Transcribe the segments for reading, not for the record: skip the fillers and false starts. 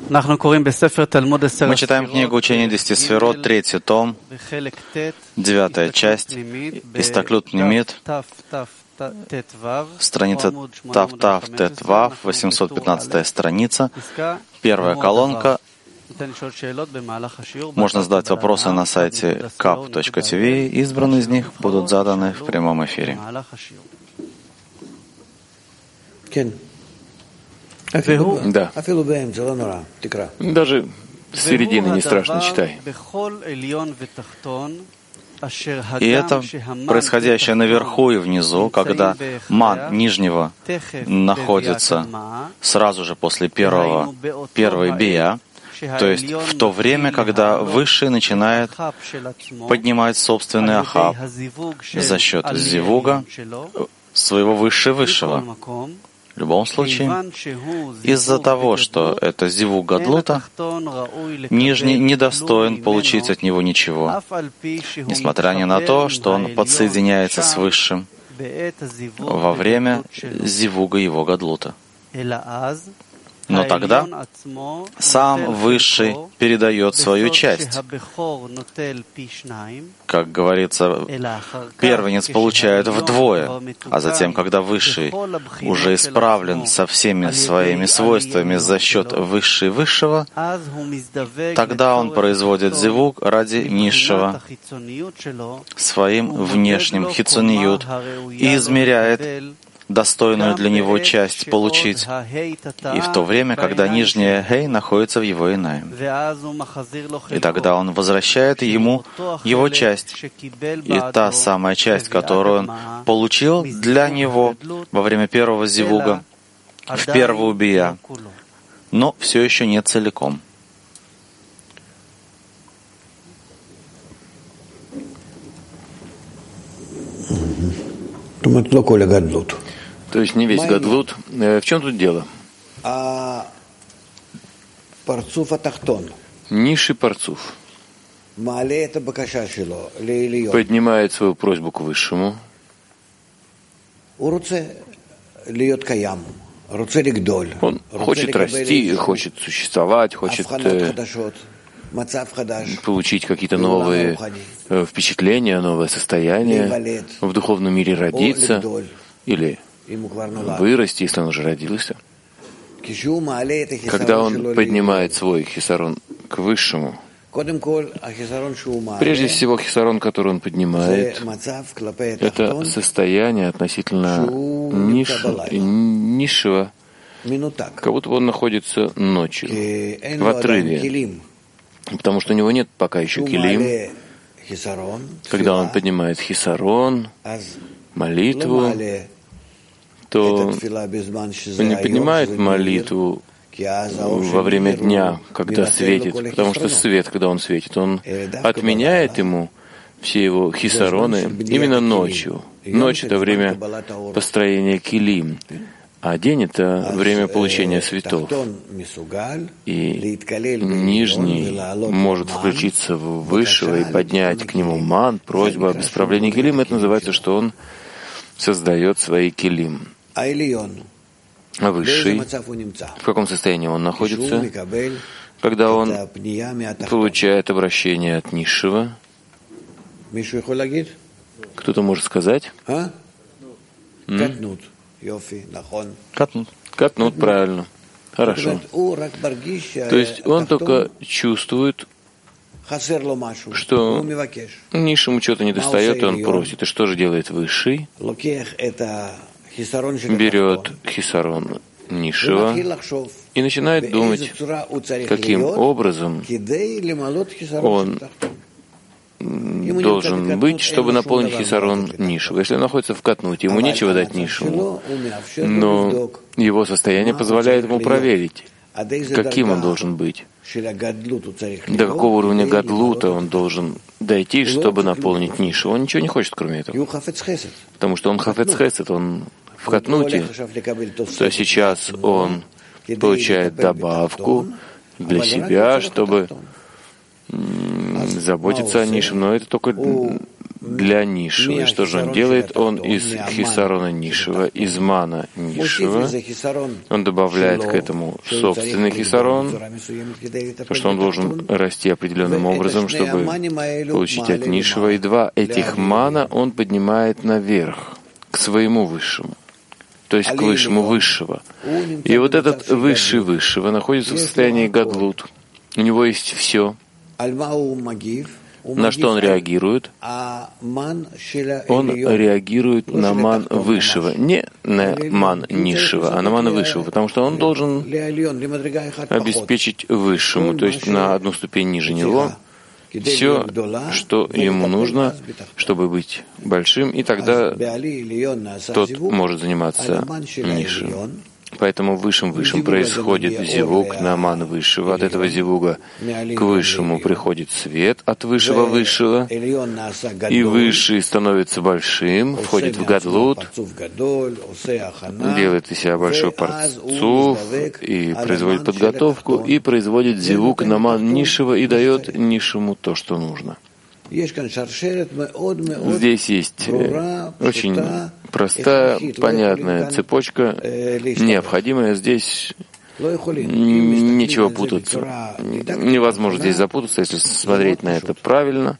Мы читаем книгу «Учение 10 сферот», 3 том, 9 часть, Истаклют Пнимит, страница Тав-Тав Тет-Вав, 815 страница, первая колонка. Можно задать вопросы на сайте kap.tv, избранные из них будут заданы в прямом эфире. Да. Даже с середины не страшно, читай. И это происходящее наверху и внизу, когда ман нижнего находится сразу же после первой бия, то есть в то время, когда высший начинает поднимать собственный ахав за счет зивуга своего высшего. В любом случае, из-за того, что это зивуг гадлута, нижний недостоин получить от него ничего, несмотря ни на то, что он подсоединяется с высшим во время зивуга его гадлута. Но тогда сам Высший передает свою часть. Как говорится, первенец получает вдвое, а затем, когда Высший уже исправлен со всеми своими свойствами за счет Высшего, тогда он производит зивуг ради низшего своим внешним хицуниют и измеряет достойную для него часть получить, и в то время, когда нижняя хей находится в его инаем. И тогда он возвращает ему его часть, и та самая часть, которую он получил для него во время первого зивуга, в первую бия, но все еще не целиком. То есть не весь гадлут. В чем тут дело? Низший парцуф поднимает свою просьбу к Высшему. Он хочет расти, хочет существовать, хочет получить какие-то новые впечатления, новое состояние, в духовном мире родиться или вырасти, если он уже родился. Когда он поднимает свой хисарон к Высшему, прежде всего хисарон, который он поднимает, это состояние относительно низшего, как будто бы он находится ночью, в отрыве, потому что у него нет пока еще килим. Когда он поднимает хисарон, молитву, то он не поднимает молитву во время дня, когда светит, потому что свет, когда он светит, он отменяет ему все его хисароны именно ночью. Ночь — это время построения килим, а день — это время получения светов. И нижний может включиться в высшего и поднять к нему ман, просьбу об исправлении килим. Это называется, что он создает свои килим. А высший, в каком состоянии он находится, когда он получает обращение от низшего? Кто-то может сказать? Катнут, правильно. Хорошо. То есть он только чувствует, что низшему что-то недостает, и он просит. И что же делает высший? Берет хисарон низшего и начинает думать, каким образом он должен быть, чтобы наполнить хисарон низшего. Если он находится в катнуте, ему нечего дать низшему, но его состояние позволяет ему проверить, каким он должен быть, до какого уровня гадлута он должен дойти, чтобы наполнить низшего. Он ничего не хочет, кроме этого, потому что он хафец хесед, он в катнуте, то сейчас он получает добавку для себя, чтобы заботиться о низшем, но это только для низшего. И что же он делает? Он из хисарона низшего, из мана низшего, он добавляет к этому собственный хисарон, потому что он должен расти определенным образом, чтобы получить от низшего. И два этих мана он поднимает наверх, к своему высшему, то есть к высшему высшего. И вот этот высший высшего находится в состоянии гадлут. У него есть все. На что он реагирует? Он реагирует на ман высшего, не на ман низшего, а на ман высшего, потому что он должен обеспечить высшему, то есть на одну ступень ниже него, все, что ему нужно, чтобы быть большим, и тогда тот может заниматься низшим. Поэтому высшим происходит зивук на ман высшего. От этого зивуга к высшему приходит свет от высшего, и высший становится большим, входит в гадлут, делает из себя большой парцуф, и производит подготовку, и производит зивук на ман низшего, и дает низшему то, что нужно. Здесь есть очень простая, понятная цепочка, необходимая. Здесь нечего путаться. Невозможно здесь запутаться, если смотреть на это правильно.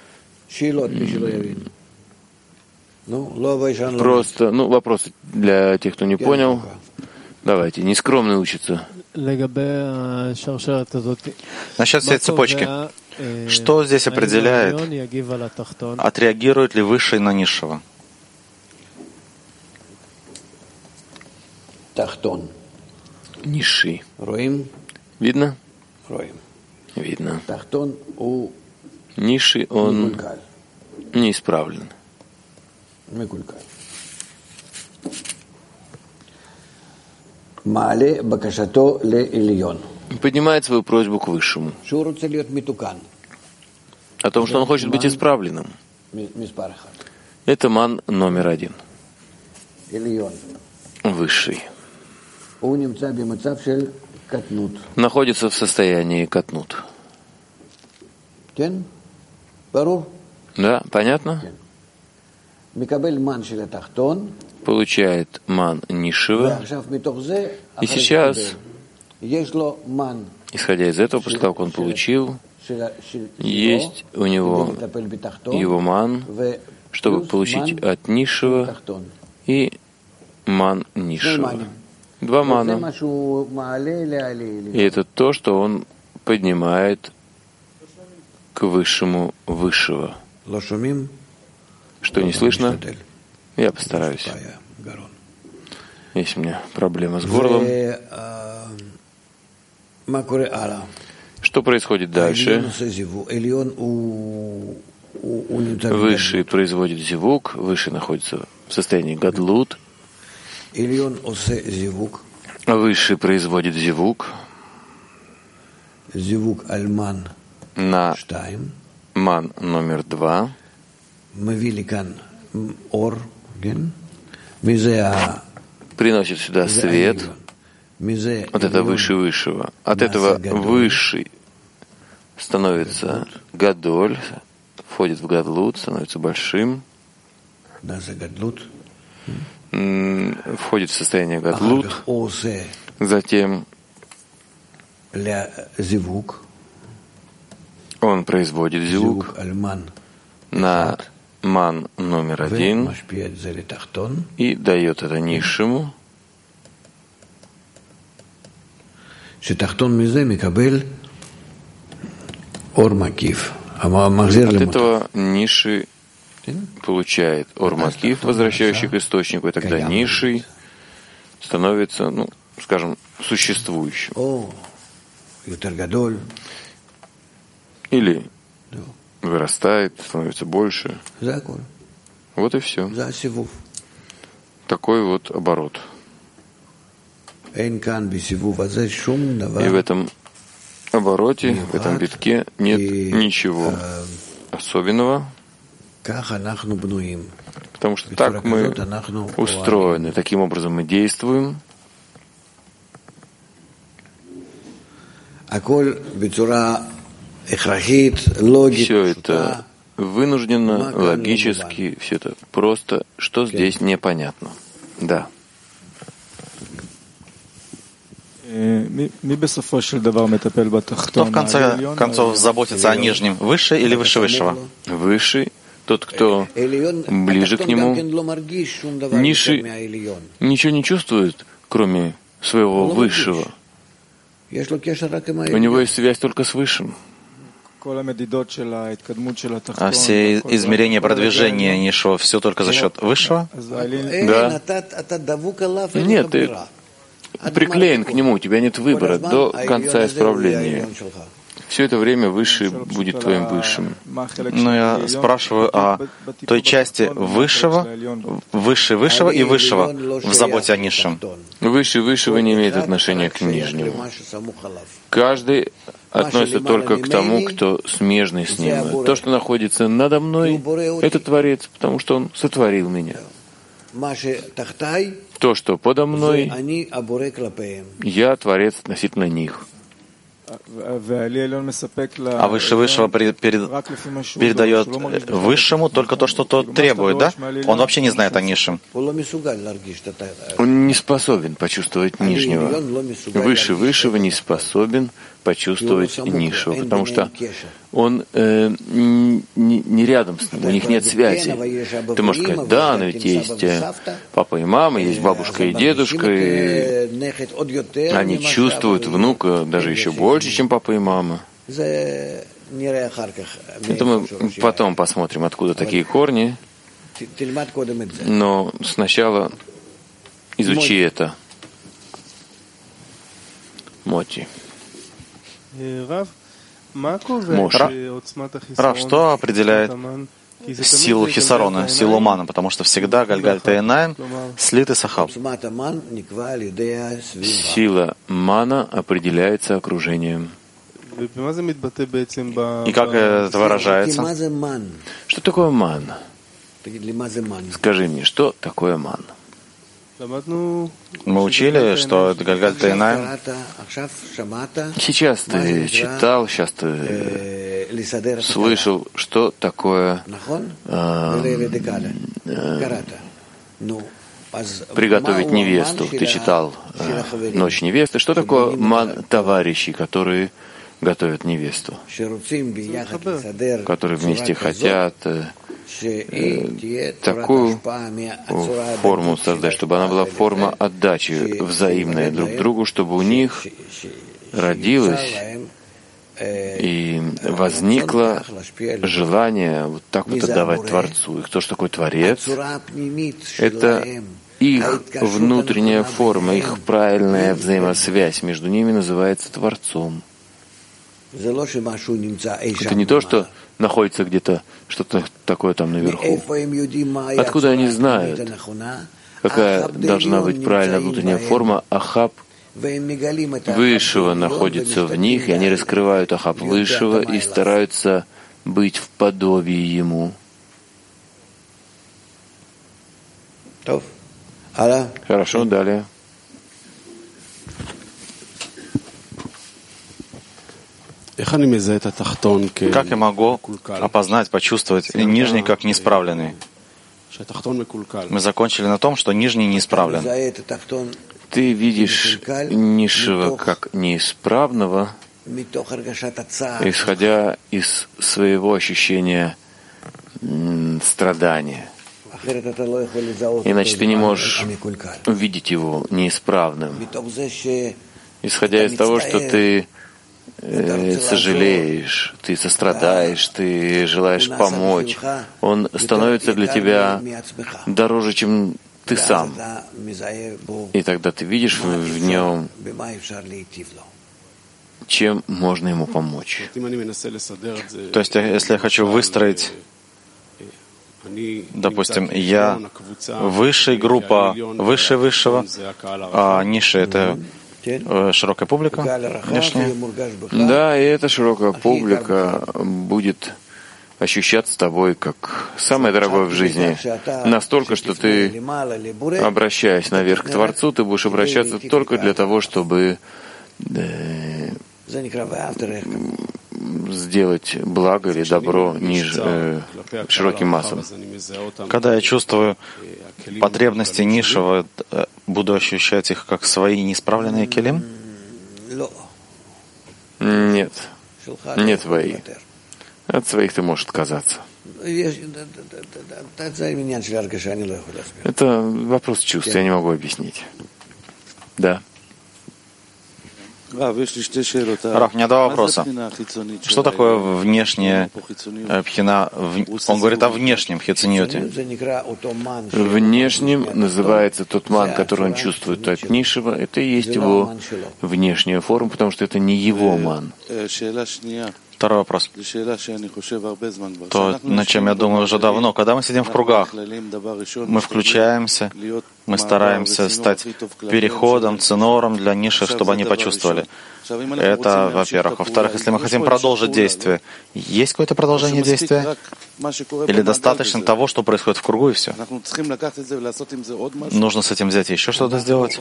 Просто, вопросы для тех, кто не понял. Давайте, нескромно учиться. Насчет всей цепочки. Что здесь определяет, отреагирует ли высший на низшего? Низший. Видно? Видно. Низший, он неисправлен. Поднимает свою просьбу к высшему о том, что он хочет быть исправленным. Это ман номер один. Высший. Находится в состоянии катнут. Да, понятно? Получает ман низшего. И сейчас, исходя из этого, после того, как он получил, есть у него его ман, чтобы получить от низшего и ман низшего. Два мана. И это то, что он поднимает к высшему высшего. Что не слышно? Я постараюсь. Есть у меня проблема с горлом. Что происходит дальше? Высший производит зивук, высший находится в состоянии гадлут. Высший производит зивук на ман номер 2. Приносит сюда свет. Вот это выше высшего. От этого высший становится гадоль, входит в гадлут, становится большим, входит в состояние гадлут, затем он производит зивук на ман номер 1 и дает это низшему. От этого низший получает ор-макиф, возвращающий к источнику, и тогда низший становится, скажем, существующим. Или вырастает, становится больше. Вот и все. Такой вот оборот. И в этом обороте, в этом витке нет ничего особенного, потому что так мы устроены, таким образом мы действуем. Все это вынужденно, логически, все это просто, что здесь непонятно. Да. Кто в конце концов заботится о нижнем, выше или выше высшего? Высший, тот, кто ближе к нему. Низший ничего не чувствует, кроме своего высшего. У него есть связь только с высшим. А все измерения продвижения низшего все только за счет высшего? Да. Нет, ты приклеен к нему, у тебя нет выбора до конца исправления. Все это время высший будет твоим высшим. Но я спрашиваю о той части высшего, выше высшего и высшего в заботе о низшем. Выше высшего не имеет отношения к нижнему. Каждый относится только к тому, кто смежный с ним. То, что находится надо мной, это Творец, потому что он сотворил меня. То, что подо мной, я Творец относительно них. А выше высшего передает высшему только то, что тот требует, да? Он вообще не знает о низшем. Он не способен почувствовать нижнего. Выше высшего не способен почувствовать низшего, потому что он не рядом с ним, у них нет связи. Ты можешь сказать, да, но ведь есть папа и мама, есть бабушка и дедушка, и они чувствуют внука даже еще больше, чем папа и мама. Это мы потом посмотрим, откуда такие корни, но сначала изучи это. Моти. Рав, что определяет силу хисарона, силу мана? Потому что всегда Гальгаль Тейнаим слиты с Ахав. Сила мана определяется окружением. И как это выражается? Что такое ман? Скажи мне, что такое ман? Мы учили, что это Гальгаль Тейнаим. Сейчас ты читал, сейчас ты слышал, что такое приготовить невесту. Ты читал «Ночь невесты». Что такое ман товарищей, которые готовят невесту, которые вместе хотят такую форму создать, чтобы она была форма отдачи взаимная друг другу, чтобы у них родилось и возникло желание вот так вот отдавать Творцу. И кто же такой Творец? Это их внутренняя форма, их правильная взаимосвязь между ними называется Творцом. Это не то, что находится где-то что-то такое там наверху. Откуда они знают, какая должна быть правильная внутренняя форма? Ахаб Высшего находится в них, и они раскрывают Ахаб Высшего и стараются быть в подобии Ему. Хорошо, далее. Как я могу опознать, почувствовать нижний как неисправленный? Мы закончили на том, что нижний неисправлен. Ты видишь низшего как неисправного, исходя из своего ощущения страдания. Иначе ты не можешь увидеть его неисправным. Исходя из того, что ты сожалеешь, ты сострадаешь, ты желаешь помочь, он становится для тебя дороже, чем ты сам. И тогда ты видишь в нем, чем можно ему помочь. То есть, если я хочу выстроить, допустим, я высшая группа выше высшего, а низшая — это широкая публика внешняя. Да, и эта широкая публика будет ощущаться тобой как самое дорогое в жизни. Настолько, что ты, обращаясь наверх к Творцу, ты будешь обращаться только для того, чтобы сделать благо или добро широким массам. Когда я чувствую потребности низшего, буду ощущать их как свои неисправленные келим? Нет, не твои. От своих ты можешь отказаться. Это вопрос чувств, я не могу объяснить. Да. Рав, у меня два вопроса. Что такое внешняя пхина? Он говорит о внешнем хициньоте. Внешним называется тот ман, который он чувствует от низшего. Это и есть его внешняя форма, потому что это не его ман. Второй вопрос. То, над чем я думаю уже давно. Когда мы сидим в кругах, мы включаемся, мы стараемся стать переходом, ценором для низших, чтобы они почувствовали. Это, во-первых. Во-вторых, если мы хотим продолжить действие, есть какое-то продолжение действия? Или достаточно того, что происходит в кругу, и все? Нужно с этим взять и еще что-то сделать?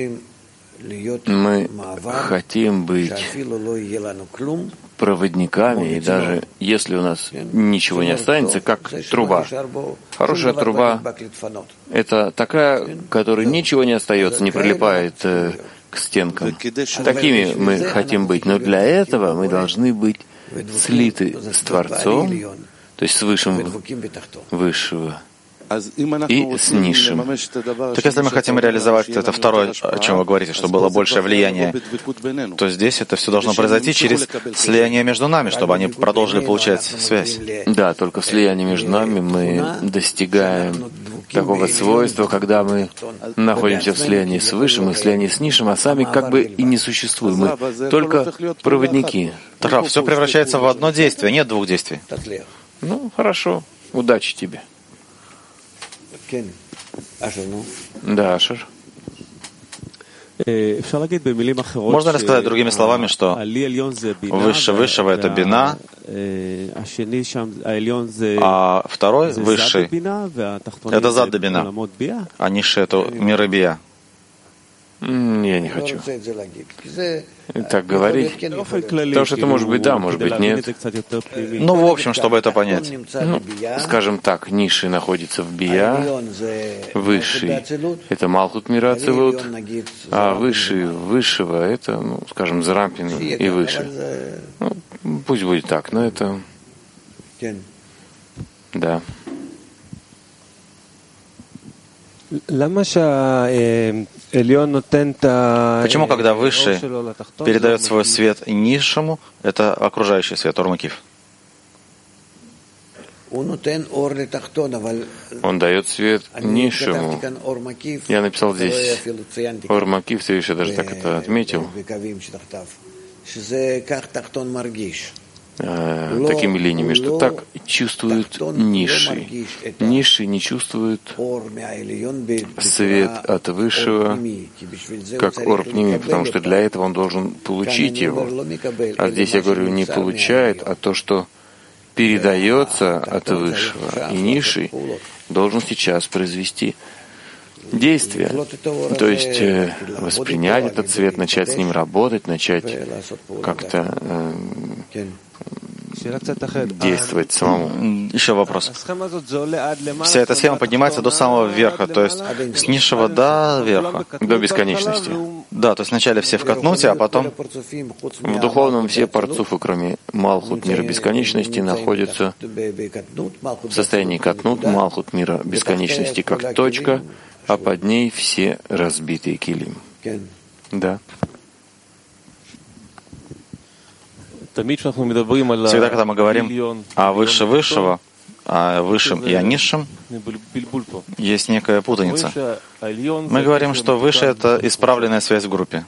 Мы хотим быть проводниками, и даже если у нас ничего не останется, как труба. Хорошая труба — это такая, которой ничего не остается, не прилипает к стенкам. Такими мы хотим быть. Но для этого мы должны быть слиты с Творцом, то есть с Высшим Высшего, и с низшим. Так если мы хотим реализовать это второе, о чем вы говорите, чтобы было большее влияние, то здесь это все должно произойти через слияние между нами, чтобы они продолжили получать связь. Да, только в слиянии между нами мы достигаем такого свойства, когда мы находимся в слиянии с Высшим и в слиянии с низшим, а сами как бы и не существуем. Мы только проводники. Так, все превращается в одно действие, нет двух действий. Ну, хорошо. Удачи тебе. Да, Ашер. Можно рассказать другими словами, что выше высшего — это бина, а второй высший — это задда бина, а низший — это миры бия. Я не хочу так говорить. Потому что это может быть да, может быть нет. Ну, в общем, чтобы это понять. Ну, скажем так, низший находится в бия, высший — это Малхут мира Ацилут, а высший высшего — это, ну, скажем, Зарампин и выше. Ну, пусть будет так, но это... Да. Почему, когда Высший передает свой свет низшему, это окружающий свет, Ормакив? Он дает свет низшему. Я написал здесь Ормакив, ты еще даже так это отметил. Такими линиями, что так чувствует низший. Низший не чувствует свет от Высшего, как Орпними, потому что для этого он должен получить его. А здесь я говорю, не получает, а то, что передается от Высшего. И низший должен сейчас произвести действие, то есть воспринять этот свет, начать с ним работать, начать как-то действовать самому. Еще вопрос. Вся эта схема поднимается до самого верха, то есть с низшего до верха. До бесконечности. Да, то есть вначале все в катнуте, а потом... В духовном все парцуфы, кроме Малхут мира бесконечности, находятся в состоянии катнут, Малхут мира бесконечности как точка, а под ней все разбитые килим. Да. Всегда, когда мы говорим о выше высшего, о высшем и о низшем, есть некая путаница. Мы говорим, что выше — это исправленная связь в группе.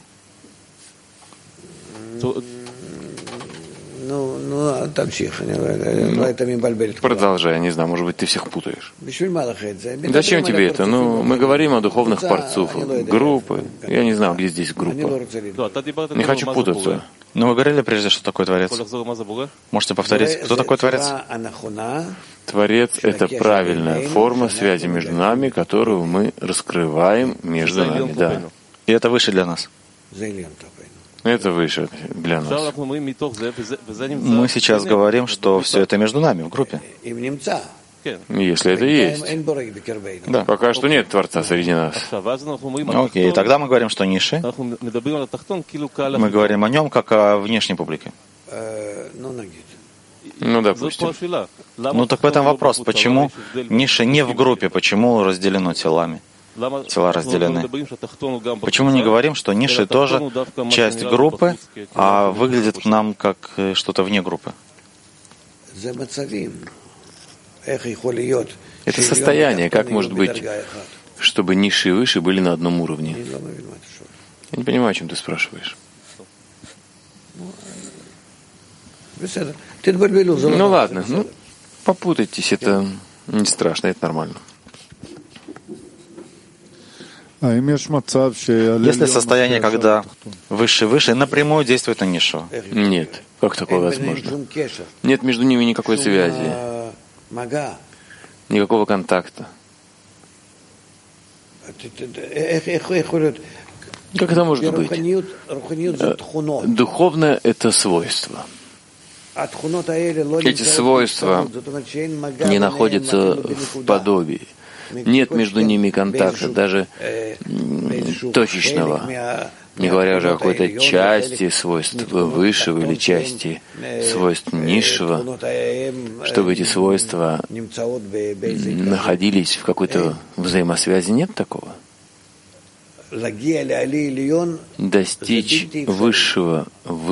Продолжай, не знаю, может быть, ты всех путаешь. Зачем тебе это? Ну, мы говорим о духовных парцуфах, группы. Я не знаю, где здесь группа. Не хочу путаться. Но вы говорили прежде, что такое Творец. Можете повторить, кто такой Творец? Творец — это правильная форма связи между нами, которую мы раскрываем между нами. Да. И это выше для нас. Это выше для нас. Мы сейчас говорим, что все это между нами, в группе. Если это есть. Да, пока что нет Творца среди нас. Окей, тогда мы говорим, что ниши. Мы говорим о нем, как о внешней публике. Ну, допустим. Ну, так в этом вопрос. Почему ниши не в группе? Почему разделено телами? Тела разделены. Почему не говорим, что ниши тоже часть группы, а выглядит нам как что-то вне группы? Это состояние. Как может быть, чтобы низшие и выше были на одном уровне? Я не понимаю, о чем ты спрашиваешь. Ну ладно, попутайтесь, это не страшно, это нормально. Есть ли состояние, когда выше напрямую действует на низшего? Нет. Как такое возможно? Нет между ними никакой связи, никакого контакта. Как это может быть? Духовное — это свойство. Эти свойства не находятся в подобии. Нет между ними контакта, даже точечного, не говоря уже о какой-то части свойств высшего или части свойств низшего, чтобы эти свойства находились в какой-то взаимосвязи. Нет такого. Достичь высшего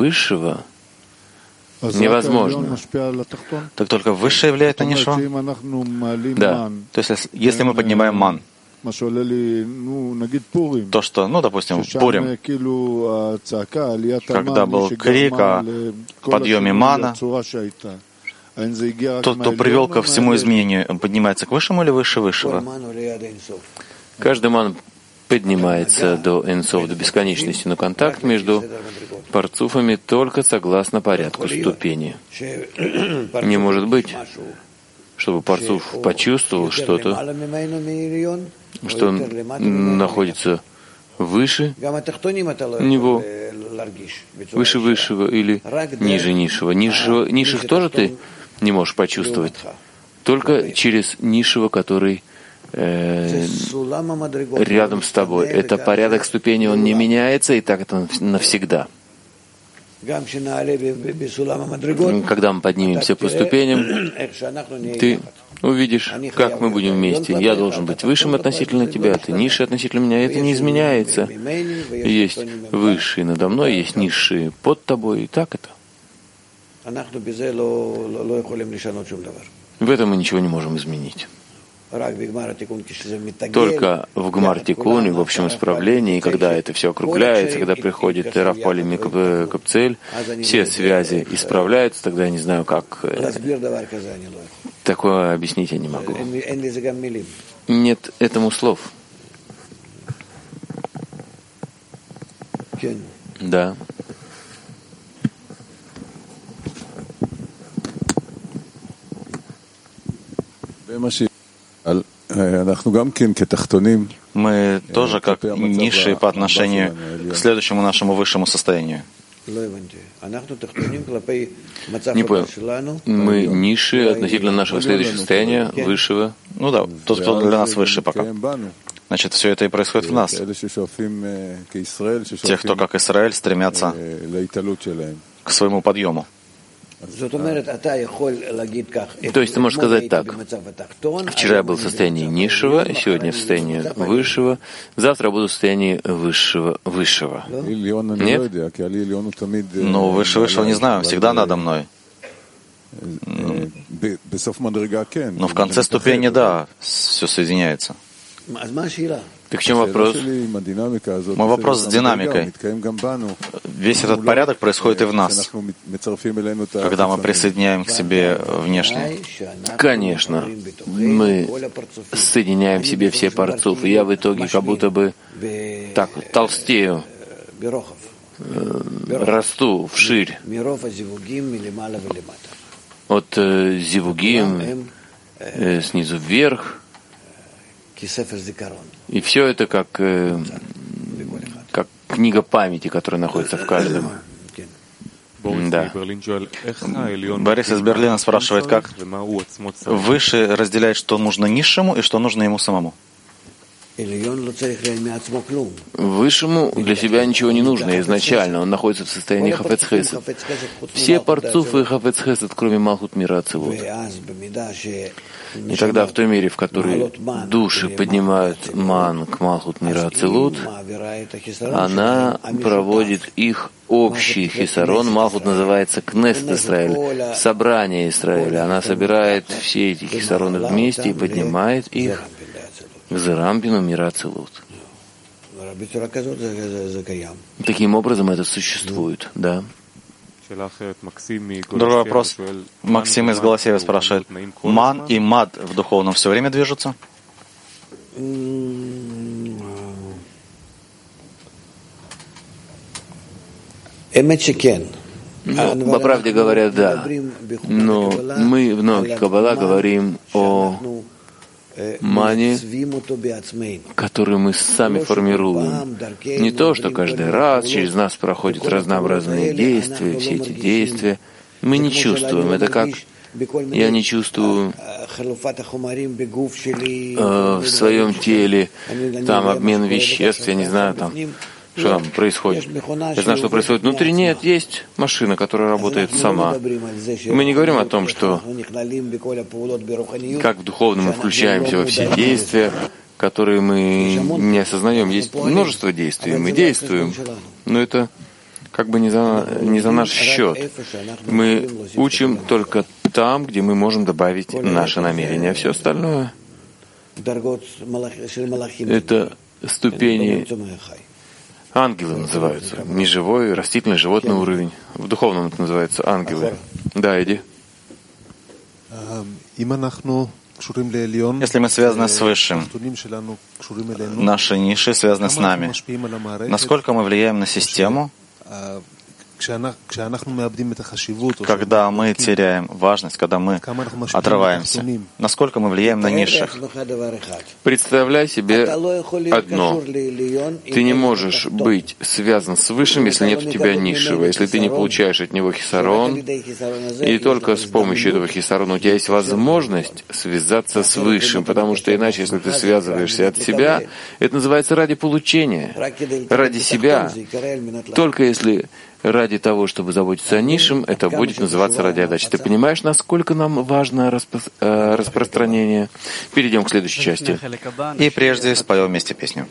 невозможно. Так только высшее влияет на низшего? Да. То есть, если мы поднимаем ман, то, что, допустим, в Пурим, когда был крик о подъеме мана, тот, кто привел ко всему изменению, он поднимается к высшему или выше высшего? Каждый ман поднимается до энсов, до бесконечности, но контакт между парцуфами только согласно порядку ступени. Не может быть, чтобы парцуф почувствовал что-то, что он находится выше него, выше высшего или ниже низшего. Низших тоже ты не можешь почувствовать, только через низшего, который рядом с тобой. Это порядок ступеней, он не меняется, и так это навсегда. Когда мы поднимемся по ступеням, ты увидишь, как мы будем вместе. Я должен быть высшим относительно тебя, ты низший относительно меня. Это не изменяется. Есть высшие надо мной, есть низшие под тобой, и так это. В этом мы ничего не можем изменить. Только в Гмар-Тикуне, в общем исправлении, когда это все округляется, когда приходит Рав Палим Капцель, все связи исправляются, тогда я не знаю, как такое объяснить я не могу. Нет этому слов. Да. Мы тоже как низшие по отношению к следующему нашему высшему состоянию. Не понял. Мы низшие относительно нашего следующего состояния, высшего. Ну да, тот, кто для нас выше пока. Значит, все это и происходит в нас. Тех, кто как Израиль стремятся к своему подъему. То есть ты можешь сказать так: вчера я был в состоянии низшего, сегодня в состоянии высшего, завтра я буду в состоянии высшего. Нет? Ну, высшего не знаю, всегда надо мной. Но в конце ступени, да, все соединяется. Так в чем вопрос? Мой вопрос с динамикой. Весь этот порядок происходит и в нас, когда мы присоединяем к себе внешне. Конечно, мы соединяем в себе все парцуф, и я в итоге как будто бы так толстею, расту вширь от зивугим снизу вверх. книга памяти, которая находится в каждом. Да. Борис из Берлина спрашивает, как Высший разделяет, что нужно низшему и что нужно ему самому. Высшему для себя ничего не нужно изначально, он находится в состоянии хафец хесед. Все парцуфы хафец хесед, кроме Малхут мира Ацилут. И тогда в той мере, в которой души поднимают ман к Малхут мира Ацилут, она проводит их общий хисарон. Малхут называется Кнессет Исраэль, собрание Израиля. Она собирает все эти хисароны вместе и поднимает их к Зерамбину мира Ацилут. Таким образом это существует, да. Другой вопрос. Максим из Голосеева спрашивает, ман и мад в духовном все время движутся? По правде говоря, да. Но мы в Науке Каббала говорим о мане, который мы сами формируем. Не то, что каждый раз через нас проходят разнообразные действия, все эти действия. Мы не чувствуем. Это как я не чувствую в своем теле там обмен веществ, я не знаю, там что там происходит. Я знаю, что происходит внутри. Нет, есть машина, которая работает сама. Мы не говорим о том, что как в духовном мы включаемся во все действия, которые мы не осознаем. Есть множество действий, мы действуем, но это как бы не за наш счет. Мы учим только там, где мы можем добавить наше намерение. А все остальное — это ступени. Ангелы называются. Межживой, растительный, животный уровень. В духовном это называется ангелы. Да, Эдди. Если мы связаны с Высшим, наши ниши связаны с нами, насколько мы влияем на систему, когда мы теряем важность, когда мы отрываемся, насколько мы влияем на низших? Представляй себе одно. Ты не можешь быть связан с Высшим, если нет у тебя низшего, если ты не получаешь от него хисарон, и только с помощью этого хисарона у тебя есть возможность связаться с Высшим, потому что иначе, если ты связываешься от себя, это называется ради получения, ради себя. Только если ради того, чтобы заботиться о низшем, это будет называться ради отдачи. Ты понимаешь, насколько нам важно распространение? Перейдем к следующей части. И прежде споем вместе песню.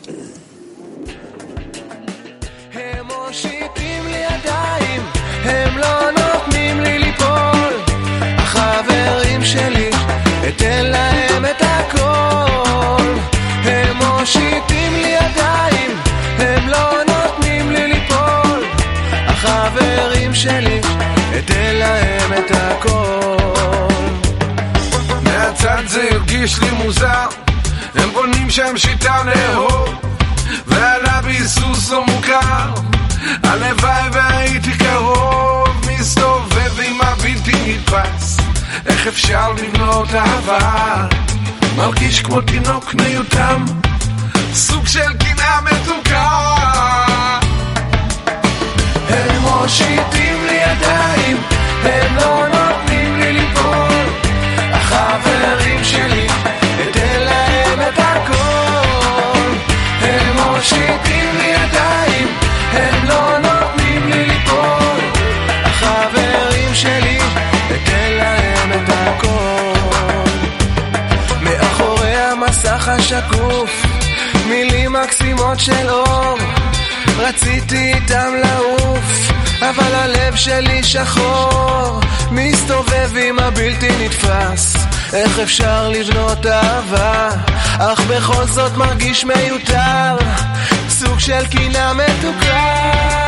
חברים שלי, אתן להם את הכל. מהצד זה הרגיש לי מוזר, הם בונים שם שיטה לאהוב, ועלה ביסוס לא מוכר, הלוואי והייתי קרוב, מסתובב עם הבלתי נתפס, איך אפשר לבנות אהבה, מרגיש כמו תינוק מיותם, סוג של קנאה מתוקה. הם מושיטים לי ידיים, הם לא נותנים לי ליפול, החברים שלי, אתן להם את הכל. הם מושיטים לי ידיים, הם לא נותנים לי ליפול, החברים שלי, אתן להם את הכל. מאחורי המסך השקוף, מילים מקסימות של אור, רציתי איתם לעוף, אבל הלב שלי שחור, מסתובב עם הבלתי נתפס, איך אפשר לבנות אהבה, אך בכל זאת מרגיש מיותר, סוג של קנאה מתוקה.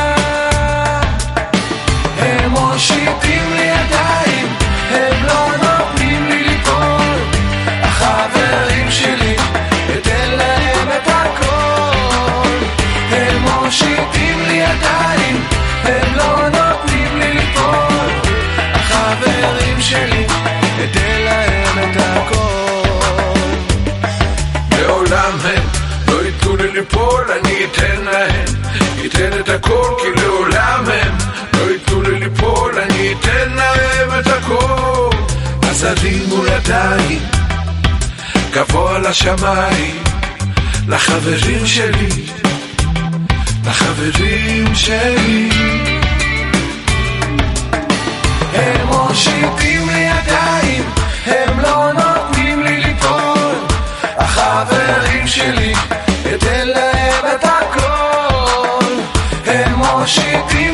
הם מושיטים לי ידיים, הם לא נותנים לי ליפול, החברים שלי, אתן להם את הכל. הם מושיטים לי ידיים, הם לא נותנים לי ליפול, החברים שלי, אתן להם את הכל. לעולם הם לא ייתנו לי ליפול, אני אתן נותן להם את הכל, אז הרימו ידיים גבוה לשמיים, לחברים שלי, לחברים שלי. הם מושיטים לי ידיים, הם לא נותנים לי ליפול, החברים שלי, אתן להם את הכל. הם מושיטים